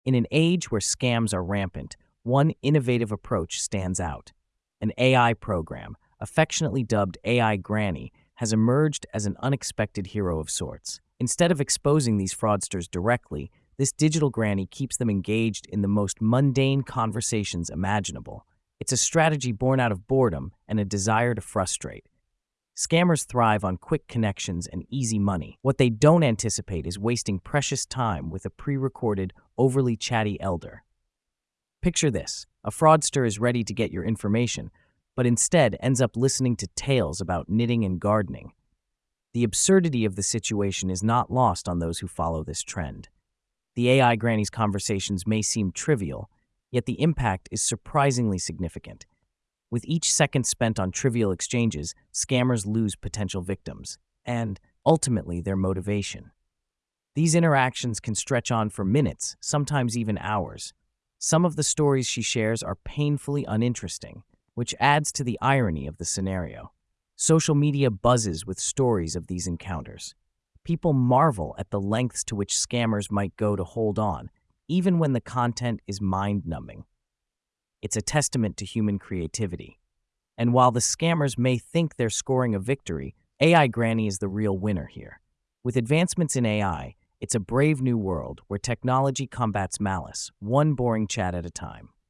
In an age where scams are rampant, one innovative approach stands out. An AI program, affectionately dubbed AI Granny, has emerged as an unexpected hero of sorts. Instead of exposing these fraudsters directly, this digital granny keeps them engaged in the most mundane conversations imaginable. It's a strategy born out of boredom and a desire to frustrate. Scammers thrive on quick connections and easy money. What they don't anticipate is wasting precious time with a pre-recorded, overly chatty elder. Picture this: a fraudster is ready to get your information, but instead ends up listening to tales about knitting and gardening. The absurdity of the situation is not lost on those who follow this trend. The AI Granny's conversations may seem trivial, yet the impact is surprisingly significant. With each second spent on trivial exchanges, scammers lose potential victims, and, ultimately, their motivation. These interactions can stretch on for minutes, sometimes even hours. Some of the stories she shares are painfully uninteresting, which adds to the irony of the scenario. Social media buzzes with stories of these encounters. People marvel at the lengths to which scammers might go to hold on, even when the content is mind-numbing. It's a testament to human creativity. And while the scammers may think they're scoring a victory, AI Granny is the real winner here. With advancements in AI, it's a brave new world where technology combats malice, one boring chat at a time.